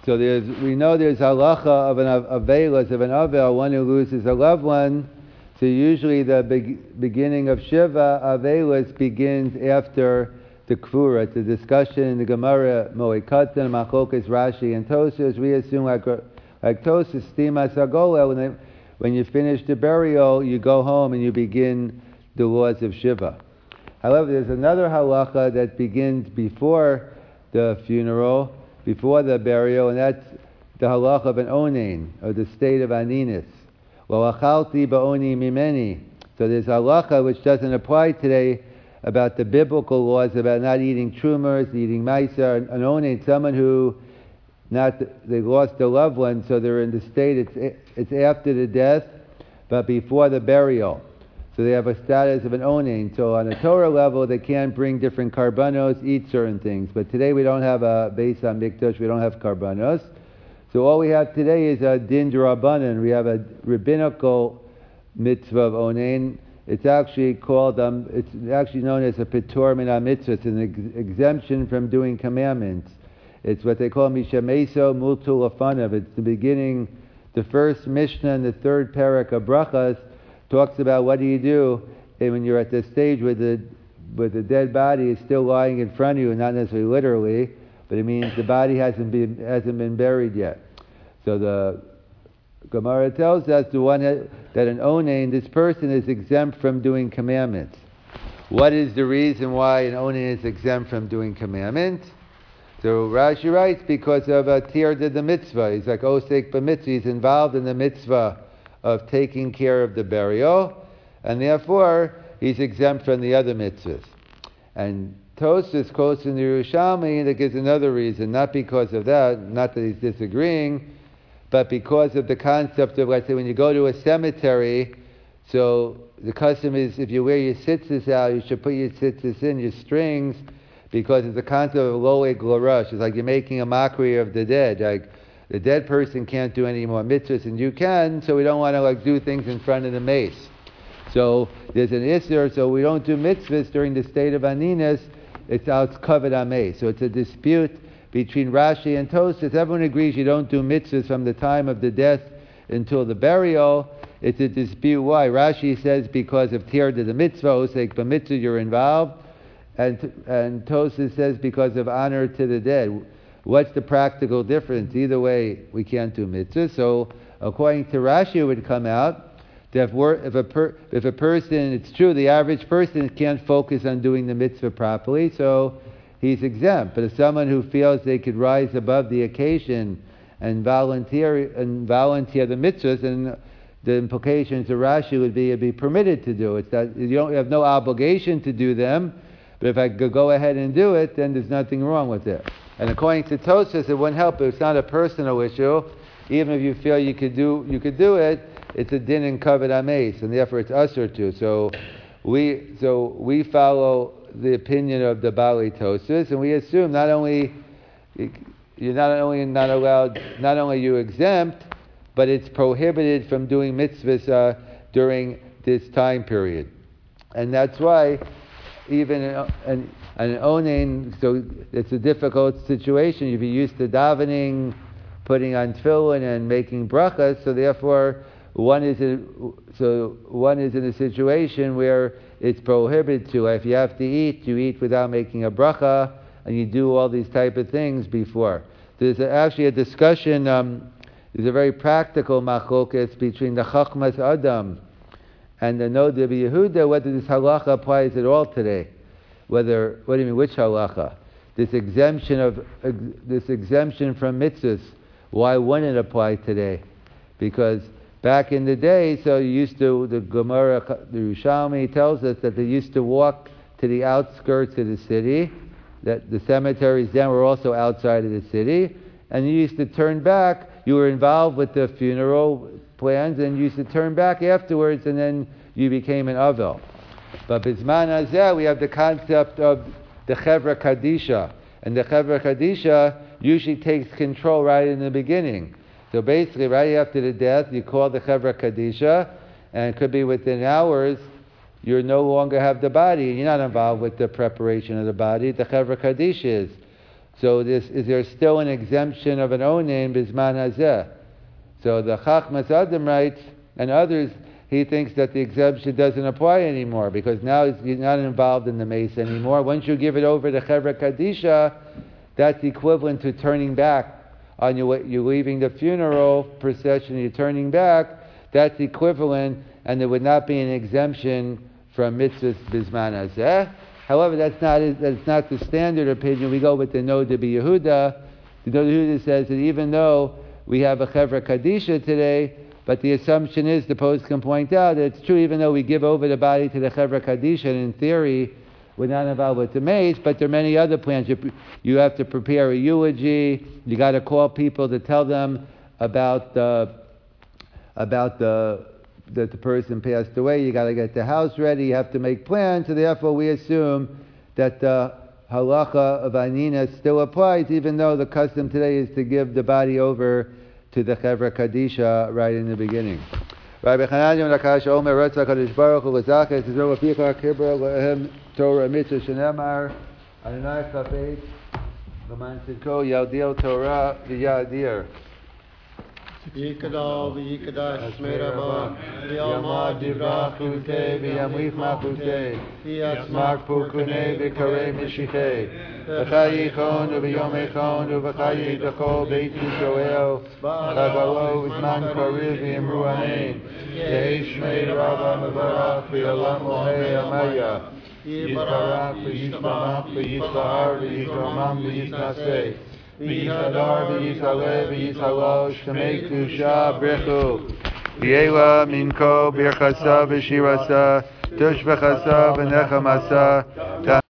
So we know there's halacha of an avelos, of an avel, one who loses a loved one. So usually the beginning of Shiva, avelos, begins after the Kvura. It's a discussion in the Gemara, Moed Katan, Machokas, Rashi, and Tosas. We assume like Tosas, Stima Sagola, when you finish the burial, you go home and you begin the laws of Shiva. However, there's another halacha that begins before the funeral, before the burial, and that's the halacha of an onain, or the state of aninus. Well, achalti ba'oni mimeni. So there's halacha which doesn't apply today about the biblical laws about not eating trumors, eating maisa, an onain, someone who they lost a loved one, so they're in the state, it's after the death, but before the burial. So they have a status of an onain. So on a Torah level, they can't bring different karbanos, eat certain things. But today we don't have a Beis HaMikdash, we don't have karbanos. So all we have today is a din d'Rabbanan. We have a rabbinical mitzvah of onain. It's actually called, it's actually known as a petur min ha-mitzvah. It's an exemption from doing commandments. It's what they call mishameso multu lafanav. It's the beginning, the first Mishnah and the third parak of brachas talks about what do you do when you're at the stage where the dead body is still lying in front of you, not necessarily literally, but it means the body hasn't been buried yet. So the Gemara tells us that an onain, this person is exempt from doing commandments. What is the reason why an onain is exempt from doing commandments? So Rashi writes, because of a tir the mitzvah. He's like osek b'mitzvah. He's involved in the mitzvah of taking care of the burial, and therefore he's exempt from the other mitzvahs. And Tosfos quotes in the Yerushalmi that gives another reason, not because of that, not that he's disagreeing, but because of the concept of, let's say, when you go to a cemetery, so the custom is if you wear your tzitzis out, you should put your tzitzis in, your strings, because it's a concept of loeg l'rush. It's like you're making a mockery of the dead. Like, the dead person can't do any more mitzvahs and you can, so we don't want to do things in front of the mace. So there's an isser, so we don't do mitzvahs during the state of aninus. It's out covered ameh. So it's a dispute between Rashi and Tosfos. Everyone agrees you don't do mitzvahs from the time of the death until the burial. It's a dispute why. Rashi says because of tir de the mitzvah, osek b'mitzvah, you're involved, and Tosfos says because of honor to the dead. What's the practical difference? Either way, we can't do mitzvah. So, according to Rashi, it would come out that if a person, it's true, the average person can't focus on doing the mitzvah properly, so he's exempt. But if someone who feels they could rise above the occasion and volunteer the mitzvahs, then the implications of Rashi would be permitted to do it. That you have no obligation to do them, but if I could go ahead and do it, then there's nothing wrong with it. And according to Tosfos, it wouldn't help. It's not a personal issue. Even if you feel you could do it, it's a din and covered ames, and therefore it's usher to. So we follow the opinion of the Bali Tosfos, and we assume not only you're not allowed, not only you exempt, but it's prohibited from doing mitzvahs during this time period, and that's why even an onain, so it's a difficult situation. You'd be used to davening, putting on tefillin and making brachas, so therefore one is in a situation where it's prohibited to. If you have to eat, you eat without making a bracha, and you do all these type of things before. There's actually a discussion, there's a very practical machlokas between the Chachmas Adam and the Nod of Yehuda, whether this halacha applies at all today. What do you mean, which halacha? This exemption from mitzvahs, why wouldn't it apply today? Because back in the day, so you used to, the Gemara, the Yerushalmi tells us that they used to walk to the outskirts of the city, that the cemeteries then were also outside of the city, and you used to turn back. You were involved with the funeral plans, and you used to turn back afterwards, and then you became an avel. But Bizman Hazeh, we have the concept of the Chevra Kadisha, and the Chevra Kadisha usually takes control right in the beginning. So basically, right after the death, you call the Chevra Kadisha, and it could be within hours, you no longer have the body, and you're not involved with the preparation of the body. The Chevra Kadisha is. So is there still an exemption of an onen bisman hazeh? So the Chachmas Adam writes, and others, he thinks that the exemption doesn't apply anymore because now you're not involved in the mace anymore. Once you give it over to Chevra Kadisha, that's equivalent to turning back on you're leaving the funeral procession, you're turning back. That's equivalent, and there would not be an exemption from mitzvahs bisman hazeh. However, that's not the standard opinion. We go with the Nod Yehuda. The Nod Yehuda says that even though we have a Chevra Kadisha today, but the assumption is, the post can point out, that it's true even though we give over the body to the Chevra Kadisha, and in theory, we're not involved with the mace, but there are many other plans. You have to prepare a eulogy, you got to call people to tell them about that the person passed away, you got to get the house ready, you have to make plans, so therefore we assume that the halacha of Anina still applies, even though the custom today is to give the body over to the Chevra Kadisha right in the beginning. Rabbi Chananya Nakash Omer Ratzah Kadosh Baruch Hu L'Zachet Tizro V'Picha Kibra L'Ehem Torah Mitzvah Shenemar Adonai Chafetz L'Man Tzidko Yaldil Torah V'Yadir Yikadal v'yikadash Shmei Rabban V'yamad divrach chutei v'yamlich machutei V'yatzmak pukunei v'karei mishichei V'chayichon v'yom echon v'chayi d'chol beit Yisrael V'chagalo v'zman kariv v'yimru amen Yehi Shmei Rabban v'varach v'yolam lohei amaya Yisbarach v'yisbarach v'yitzahar v'yizromam v'yiznasei V'yishadar v'yishaleh v'yishalosh Shemei Kedusha Brechu V'yela Minko Birchasa V'shirasa Tush V'chasa V'nechamasa